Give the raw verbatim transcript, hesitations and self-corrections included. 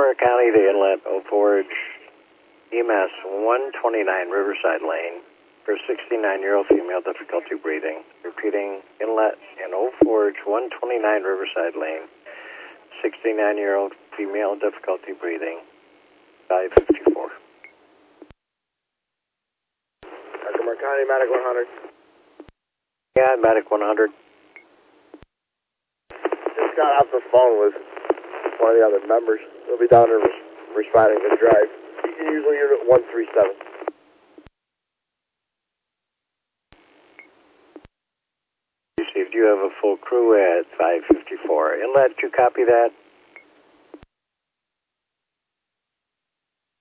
Tacoma County to Inlet, Old Forge, E M S one twenty-nine Riverside Lane for sixty-nine-year-old female, difficulty breathing. Repeating, Inlet and Old Forge, one twenty-nine Riverside Lane, sixty-nine-year-old female, difficulty breathing, five fifty-four. Tacoma County, Medic one hundred. Yeah, Medic one hundred. Just got off the phone with one of the other members. They'll be down there res responding to the drive. Usually unit one three seven. Received. You have a full crew at five fifty-four. Inlet, you copy that?